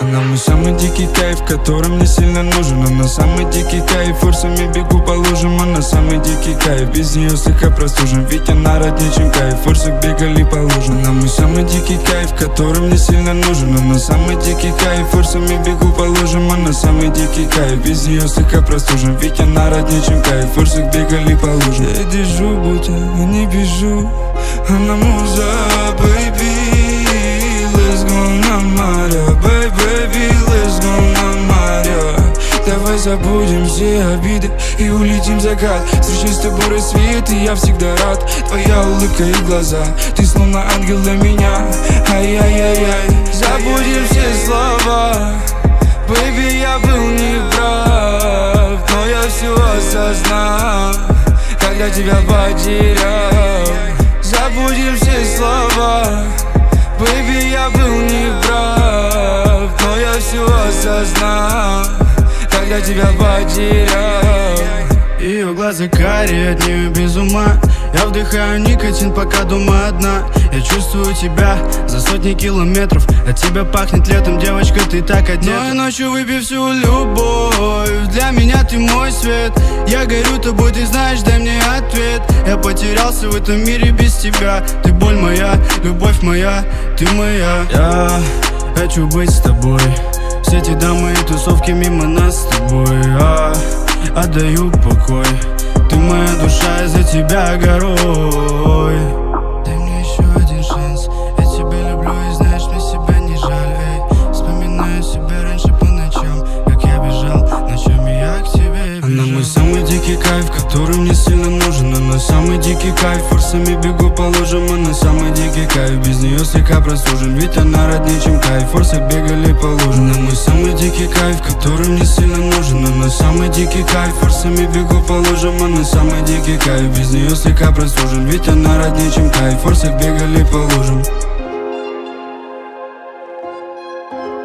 Она мой самый дикий кайф, которым мне сильно нужен. Она самый дикий кайф, форсами бегу по лужам. Она самый дикий кайф, без нее слегка простужен. Ведь она роднее, чем кайф, форсах бегали по лужам. Она мой самый дикий кайф, которым мне сильно нужен. Она самый дикий кайф, форсами бегу по лужам. Она самый дикий кайф, без нее слегка простужен. Ведь она роднее, чем кайф, форсах бегали по лужам. Я держу, будто не бежу. Она муза, baby. Let's go на море, baby, let's go на море. Давай забудем все обиды и улетим в закат. Встречай с тобой рассвет, и я всегда рад. Твоя улыбка и глаза, ты словно ангел для меня. Ай-яй-яй-яй. Забудем все слова, baby, я был неправ, но я все осознал, когда тебя потерял. Забудем все слова, baby, я был неправ, но я все осознал, когда тебя потерял. Ее глаза карие, от нее без ума. Я вдыхаю никотин, пока дома одна. Я чувствую тебя за сотни километров. От тебя пахнет летом, девочка, ты так одета. Но и ночью выпив всю любовь, для меня ты мой свет. Я горю тобой, ты знаешь, дай мне ответ. Я потерялся в этом мире без тебя. Ты боль моя, любовь моя, ты моя. Я хочу быть с тобой. Все эти дамы и тусовки мимо нас с тобой. Я отдаю покой. Ты моя душа, из-за тебя горой. Дай мне еще один шанс. Я тебя люблю и знаешь, мне себя не жаль. Эй, вспоминаю себя раньше по ночам, как я бежал ночами, я к тебе бежал. Она мой самый дикий кайф, который мне сильно нужен. Она самый дикий кайф, форсами бегу по лужам. Она самый дикий кайф, без нее слегка простужен. Ведь она роднее, чем кайф, форсах бегали по лужам. Она мой самый дикий кайф, который мне сильно нужен. Она самый дикий кайф, форсами бегу по лужам. Она самый дикий кайф, без нее слегка простужен. Ведь она роднее, чем кайф, форсах бегали по лужам.